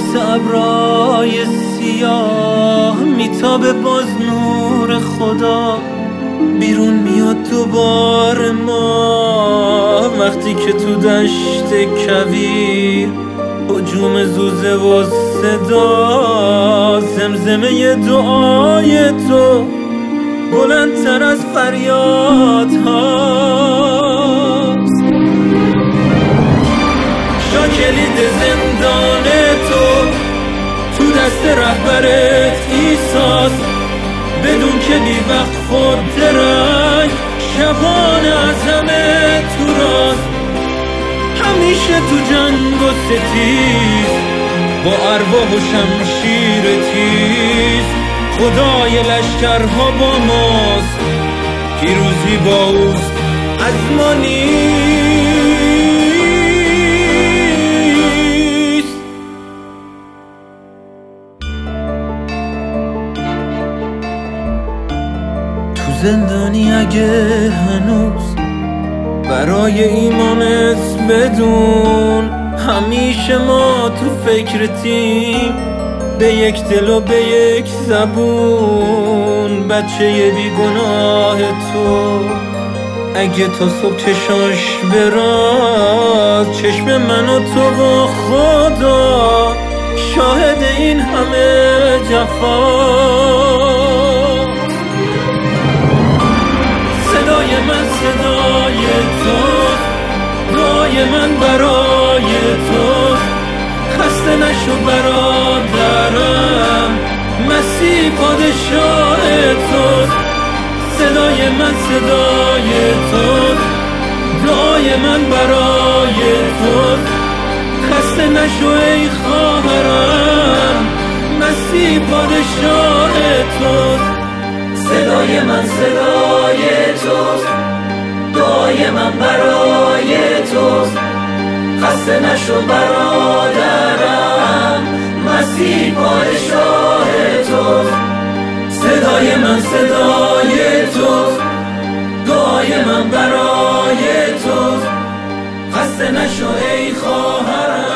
مثل ابرای سیاه میتابه باز نور خدا، بیرون میاد دوباره ما وقتی که تو دشت کویر هجوم زوزه و صدا زمزمه دعای تو بلندتر از فریاد هاست. شاکلید زندان تو دست رهبرت ایساست، بدون که بی وقت خود درنگ شبانه از همه تو راست. همیشه تو جنگ و ستیز با ارواح و شمشیر تیز، خدای لشکرها با ماست، پیروزی با اوست از ما نیست. تو زندانی اگه هنوز برای ایمانت بدون، همیشه ما تو فکرتیم به یک دل و به یک زبون. بچه بیگناه تو اگه تا صبح چشاش براز، چشم من و تو و خدا شاهد این همه جفاست. صدای من صدای تو، دعای من برای تو، خسته نشو برادرم، مسیح پادشاه تو. صدای من صدای تو، دعای من برای تو، خسته نشو ای خواهرم، مسیح پادشاه تو. صدای من صدای توست، دعای من برای توست، خسته نشو برادرم، مسیح پادشاه توست. صدای من صدای توست، دعای من برای توست، خسته نشو ای خواهرم.